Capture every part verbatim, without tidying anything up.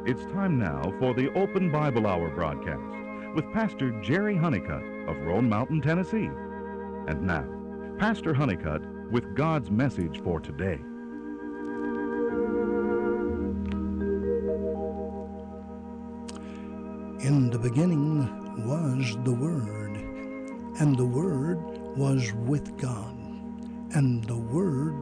It's time now for the Open Bible Hour broadcast with Pastor Jerry Honeycutt of Roan Mountain, Tennessee. And now, Pastor Honeycutt with God's message for today. In the beginning was the Word, and the Word was with God, and the Word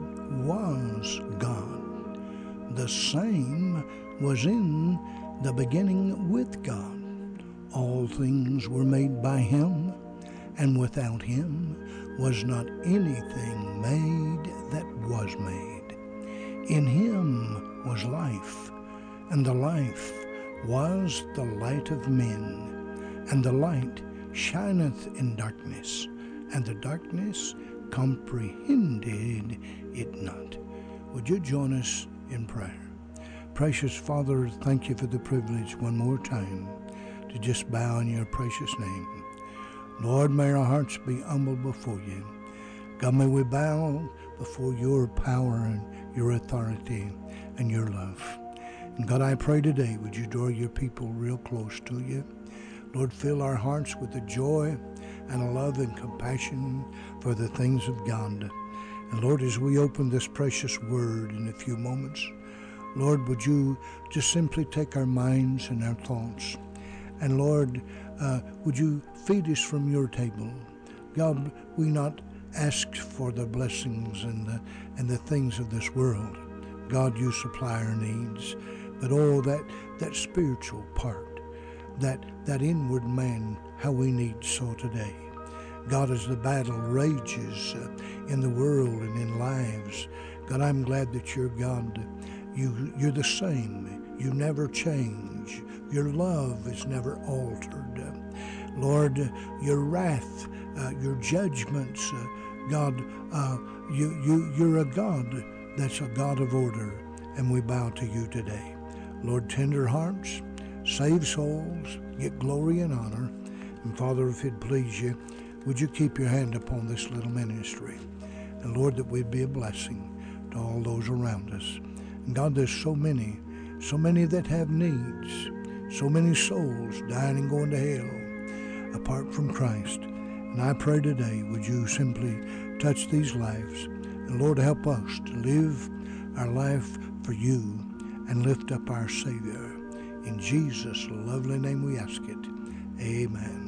was God. The same was in the beginning with God. All things were made by Him, and without Him was not anything made that was made. In Him was life, and the life was the light of men, and the light shineth in darkness, and the darkness comprehended it not. Would you join us in prayer? Precious Father, thank you for the privilege one more time to just bow in your precious name. Lord, may our hearts be humble before you. God, may we bow before your power and your authority and your love. And God, I pray today, would you draw your people real close to you? Lord, fill our hearts with the joy and a love and compassion for the things of God. And Lord, as we open this precious word in a few moments, Lord, would you just simply take our minds and our thoughts, and Lord, uh, would you feed us from your table? God, we not ask for the blessings and the, and the things of this world. God, you supply our needs, but all that, that spiritual part, that, that inward man, how we need so today. God, as the battle rages uh, in the world and in lives, God, I'm glad that you're God. You, you're the same. You never change. Your love is never altered. Uh, Lord, your wrath, uh, your judgments, uh, God, uh, you, you, you're a God that's a God of order, and we bow to you today. Lord, tender hearts, save souls, get glory and honor. And Father, if it please you, would you keep your hand upon this little ministry? And Lord, that we'd be a blessing to all those around us. And God, there's so many, so many that have needs, so many souls dying and going to hell apart from Christ. And I pray today, would you simply touch these lives? And Lord, help us to live our life for you and lift up our Savior. In Jesus' lovely name we ask it. Amen.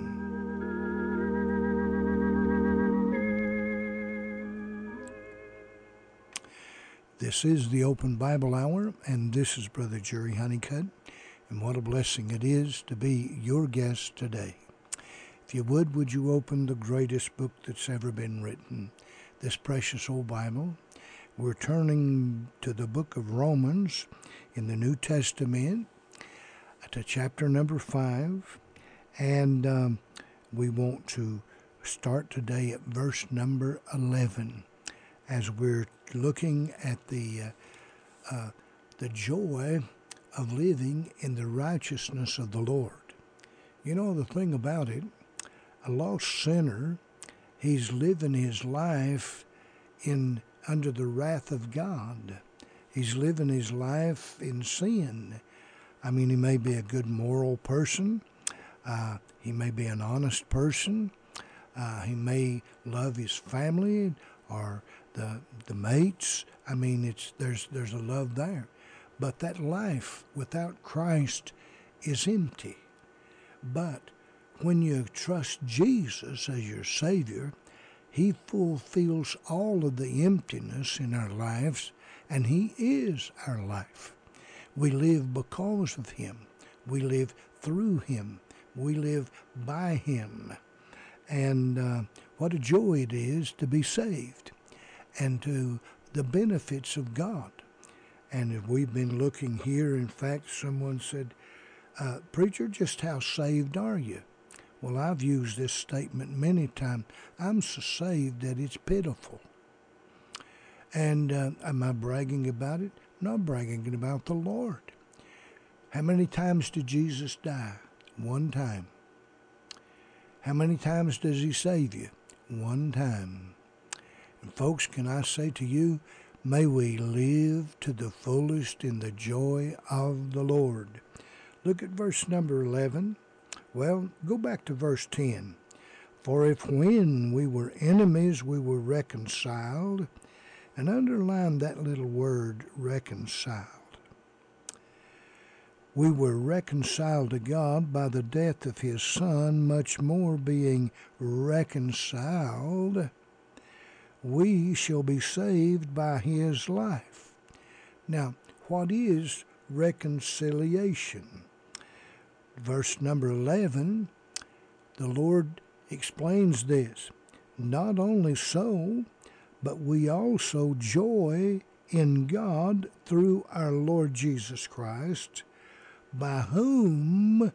This is the Open Bible Hour, and this is Brother Jerry Honeycutt, and what a blessing it is to be your guest today. If you would, would you open the greatest book that's ever been written, this precious old Bible? We're turning to the book of Romans in the New Testament, to chapter number five, and um, we want to start today at verse number eleven, as we're looking at the uh, uh, the joy of living in the righteousness of the Lord. You know, the thing about it, a lost sinner, he's living his life in under the wrath of God. He's living his life in sin. I mean, he may be a good moral person. Uh, he may be an honest person. Uh, he may love his family or the the mates. I mean, it's there's there's a love there. But that life without Christ is empty. But when you trust Jesus as your Savior, He fulfills all of the emptiness in our lives, and He is our life. We live because of Him. We live through Him. We live by Him. And uh, what a joy it is to be saved and to the benefits of God. And we've been looking here, in fact, someone said, uh, Preacher, just how saved are you? Well, I've used this statement many times. I'm so saved that it's pitiful. And uh, am I bragging about it? I'm not bragging about the Lord. How many times did Jesus die? One time. How many times does He save you? One time. And folks, can I say to you, May we live to the fullest in the joy of the Lord. Look at verse number eleven. Well, go back to verse ten. For if when we were enemies we were reconciled, and underline that little word, reconciled. We were reconciled to God by the death of his Son, much more being reconciled, we shall be saved by his life. Now, what is reconciliation? Verse number eleven, the Lord explains this. Not only so, but we also joy in God through our Lord Jesus Christ, by whom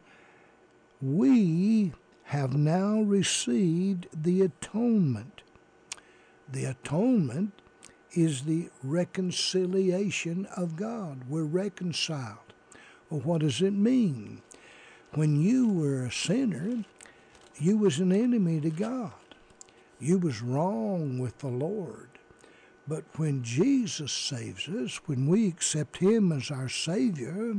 we have now received the atonement. The atonement is the reconciliation of God. We're reconciled. Well, what does it mean? When you were a sinner, you was an enemy to God. You was wrong with the Lord. But when Jesus saves us, when we accept him as our Savior,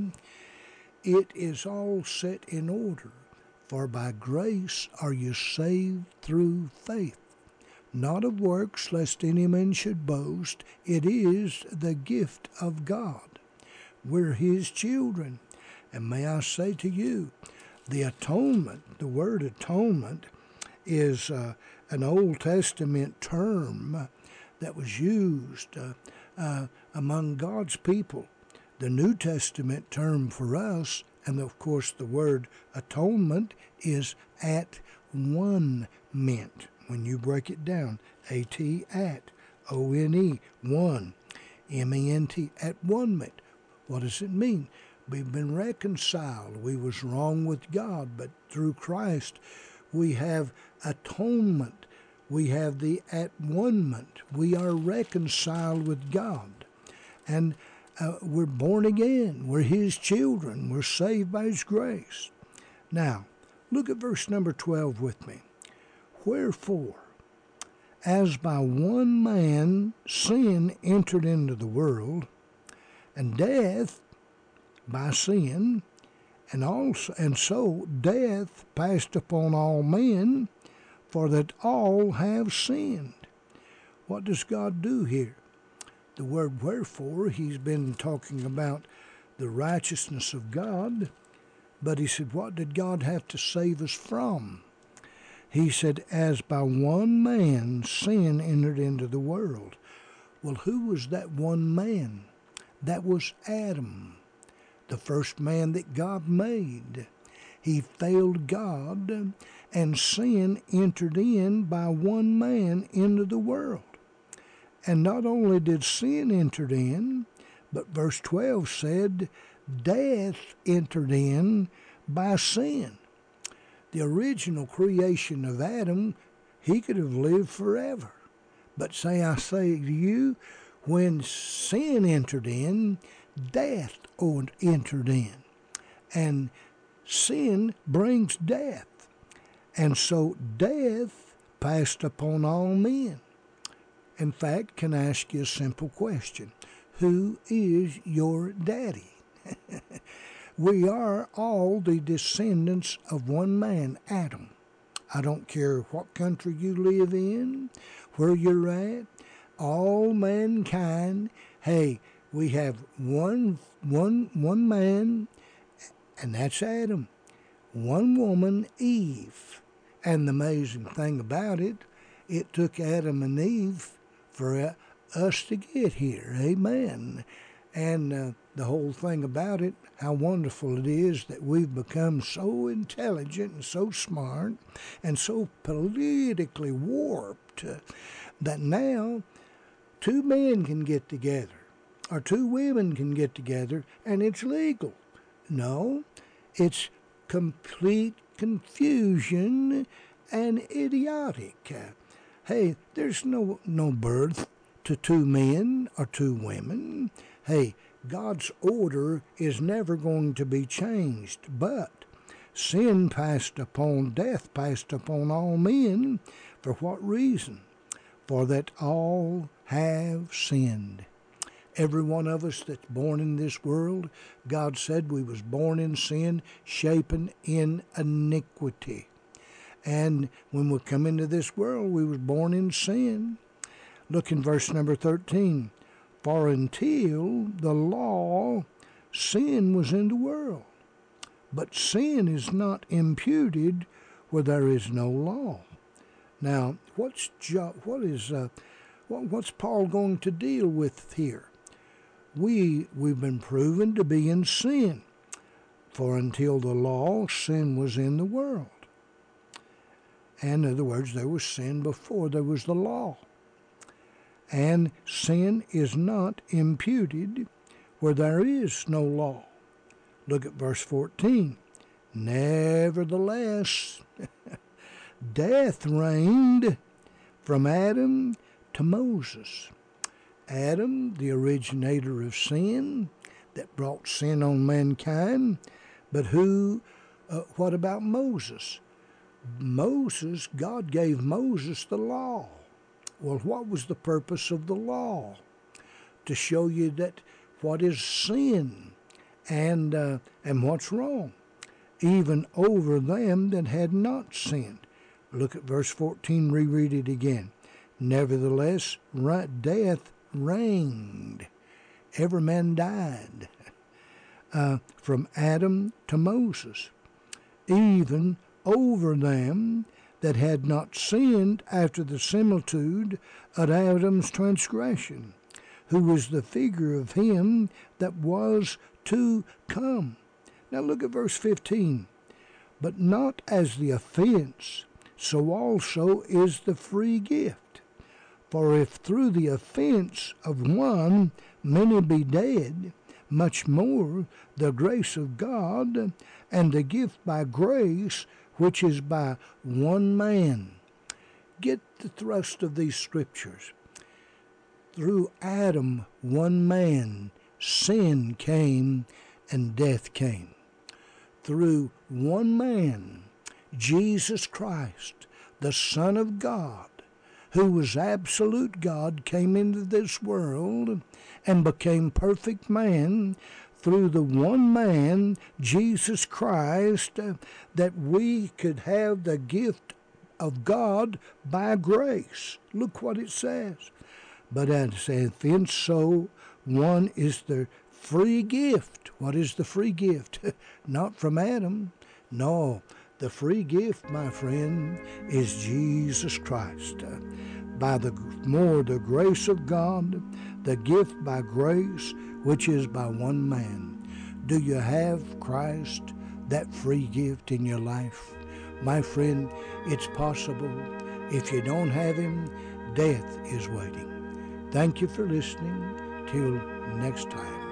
it is all set in order. For by grace are you saved through faith, not of works, lest any man should boast. It is the gift of God. We're his children. And may I say to you, the atonement, the word atonement, is uh, an Old Testament term that was used uh, uh, among God's people. The New Testament term for us, and of course the word atonement, is at one ment. When you break it down, A T, at, O N E, one, M E N T, at one ment. What does it mean? We've been reconciled. We was wrong with God, but through Christ we have atonement. We have the at one ment. We are reconciled with God. And uh, we're born again. We're his children. We're saved by his grace. Now, look at verse number twelve with me. Wherefore, as by one man sin entered into the world, and death by sin, and also and so death passed upon all men, for that all have sinned. What does God do here? The word wherefore, he's been talking about the righteousness of God, but he said, what did God have to save us from? He said, as by one man sin entered into the world. Well, who was that one man? That was Adam, the first man that God made. He failed God, and sin entered in by one man into the world. And not only did sin enter in, but verse twelve said, death entered in by sin. The original creation of Adam, he could have lived forever. But say I say to you, when sin entered in, death entered in. And sin brings death. And so death passed upon all men. In fact, can I ask you a simple question? Who is your daddy? We are all the descendants of one man, Adam. I don't care what country you live in, where you're at, all mankind. Hey, we have one, one, one man, and that's Adam. One woman, Eve. And the amazing thing about it, it took Adam and Eve for us to get here. Amen. And uh, the whole thing about it, how wonderful it is that we've become so intelligent and so smart and so politically warped uh, that now two men can get together or two women can get together and it's legal. No, it's complete confusion and idiotic. Uh, hey, there's no, no birth to two men or two women. Hey, God's order is never going to be changed, but sin passed upon, death passed upon all men. For what reason? For that all have sinned. Every one of us that's born in this world, God said we was born in sin, shapen in iniquity. And when we come into this world, we was born in sin. Look in verse number thirteen. For until the law, sin was in the world. But sin is not imputed where there is no law. Now, what's jo- what is uh, what, what's Paul going to deal with here? We we've been proven to be in sin. For until the law, sin was in the world. And in other words, there was sin before there was the law. And sin is not imputed where there is no law. Look at verse fourteen. Nevertheless, death reigned from Adam to Moses. Adam, the originator of sin, that brought sin on mankind. But who, uh, what about Moses? Moses, God gave Moses the law. Well, what was the purpose of the law? To show you that what is sin and uh, and what's wrong, even over them that had not sinned. Look at verse fourteen, reread it again. Nevertheless, death reigned. Every man died uh, from Adam to Moses, even over them that had not sinned after the similitude of Adam's transgression, who was the figure of him that was to come. Now look at verse fifteen. But not as the offense, so also is the free gift. For if through the offense of one many be dead, much more the grace of God and the gift by grace, which is by one man. Get the thrust of these scriptures. Through Adam, one man, sin came and death came. Through one man, Jesus Christ, the Son of God, who was absolute God, came into this world and became perfect man. Through the one man, Jesus Christ, uh, that we could have the gift of God by grace. Look what it says. But as saith, and so one is the free gift. What is the free gift? Not from Adam. No, the free gift, my friend, is Jesus Christ. Uh, by the more the grace of God, the gift by grace, which is by one man. Do you have Christ, that free gift in your life? My friend, it's possible. If you don't have him, death is waiting. Thank you for listening. Till next time.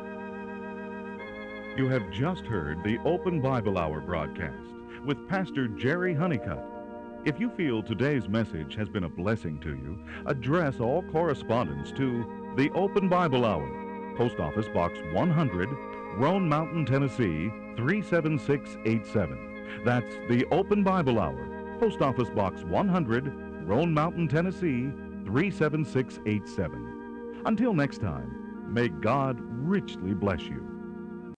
You have just heard the Open Bible Hour broadcast with Pastor Jerry Honeycutt. If you feel today's message has been a blessing to you, address all correspondence to the Open Bible Hour, Post Office Box one hundred, Roan Mountain, Tennessee, three seven six eight seven. That's the Open Bible Hour, Post Office Box one hundred, Roan Mountain, Tennessee, three seven six eight seven. Until next time, may God richly bless you.